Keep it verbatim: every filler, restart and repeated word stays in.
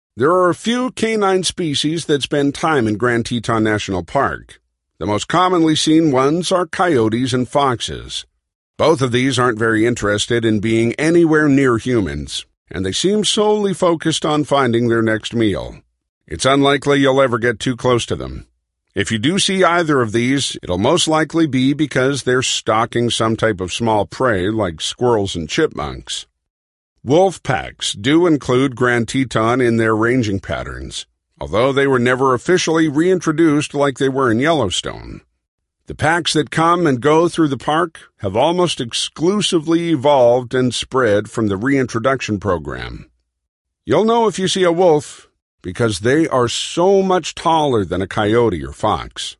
There are a few canine species that spend time in Grand Teton National Park. The most commonly seen ones are coyotes and foxes. Both of these aren't very interested in being anywhere near humans, and they seem solely focused on finding their next meal. It's unlikely you'll ever get too close to them. If you do see either of these, it'll most likely be because they're stalking some type of small prey like squirrels and chipmunks. Wolf packs do include Grand Teton in their ranging patterns, although they were never officially reintroduced like they were in Yellowstone. The packs that come and go through the park have almost exclusively evolved and spread from the reintroduction program. You'll know if you see a wolf because they are so much taller than a coyote or fox.